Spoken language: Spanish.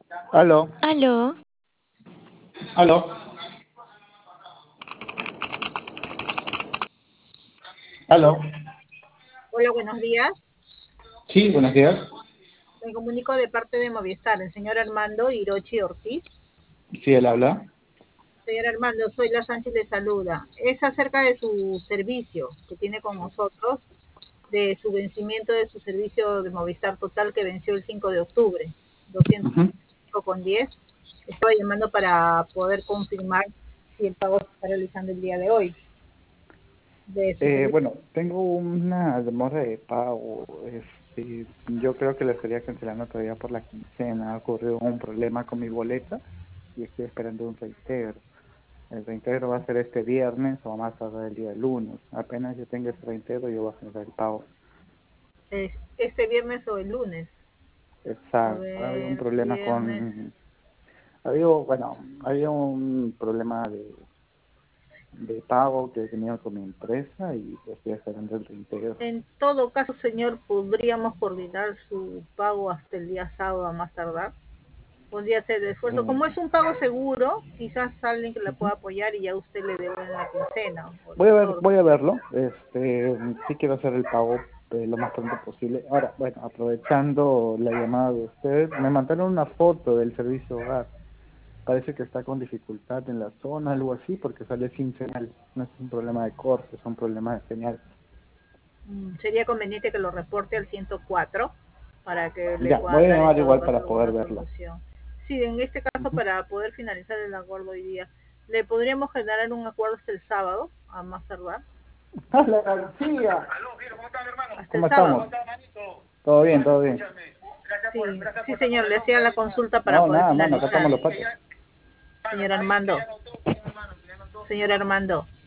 Aló, Aló, aló, aló. Hola, buenos días. Sí, buenos días. Me comunico de parte de Movistar, el señor Armando Hirochi Ortiz. Sí, él habla. Señor Armando, soy la Sánchez le saluda. Es acerca de su servicio que tiene con nosotros, de su vencimiento de su servicio de Movistar Total que venció el 5 de octubre, Ujú. 205,10. Estoy llamando para poder confirmar si el pago se está realizando el día de hoy de su servicio. Bueno, tengo una demora de pago. Yo creo que le estaría cancelando todavía por la quincena. Ha ocurrido un problema con mi boleta y estoy esperando un reintegro. El reintegro va a ser este viernes o más tarde el día lunes. Apenas yo tenga ese reintegro, yo voy a generar el pago. Este viernes o el lunes. A Exacto. Había un ver, problema viernes. con... había un problema de pago que he tenido con mi empresa y estoy esperando el reintegro. En todo caso, señor, podríamos coordinar su pago hasta el día sábado a más tardar. Podría hacer el esfuerzo. Eh, Como es un pago seguro, quizás alguien que le Ujú. pueda apoyar y ya usted le debe en la quincena o el Voy a ver, retorno. voy a verlo. Sí quiero hacer el pago lo más pronto posible. Ahora, bueno, aprovechando la llamada de usted, me mandaron una foto del servicio hogar. Parece que está con dificultad en la zona, algo así, porque sale sin señal. No es un problema de corte, es un problema de señal. Sería conveniente que lo reporte al 104 para que le Ya, voy puedan a dar en llamar todo igual caso para poder alguna verlo. solución. Sí, en este caso, Ujú. para poder finalizar el acuerdo hoy día, ¿le podríamos generar un acuerdo hasta el sábado, a más tardar? ¡Hola, García! Hasta el ¿Cómo estamos? sábado. Todo bien, todo bien. Sí, sí, señor, le hacía la consulta para No, poder nada, mano, acá finalizar. estamos los patos. Señor Armando, señor Armando.